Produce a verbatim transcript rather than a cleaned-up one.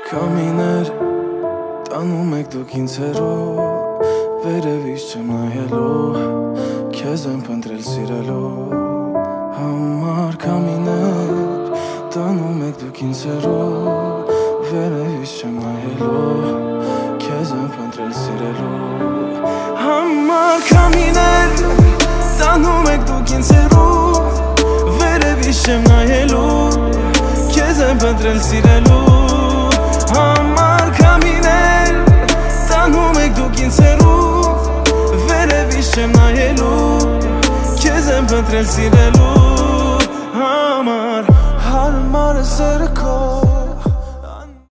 Կամիներ տանում եք դուք ինձ հեռու, վերևից չեմ նայելու, քեզ եմ փնտրել սիրելու համար։ Կամիներ տանում եք դուք ինձ հեռու, վերևից չեմ նայելու, քեզ եմ փնտրել սիրելու համար։ Կամիներ տանում եք դուք ինձ հեռու, վերևից չեմ նայելու, քեզ եմ փնտրել սիրելու համար։ Կամիներ տանում եք դուք ինձ հեռու, վերևից չեմ նայելու, քեզ եմ փնտրել սիրելու համար։ Հարմար է սերը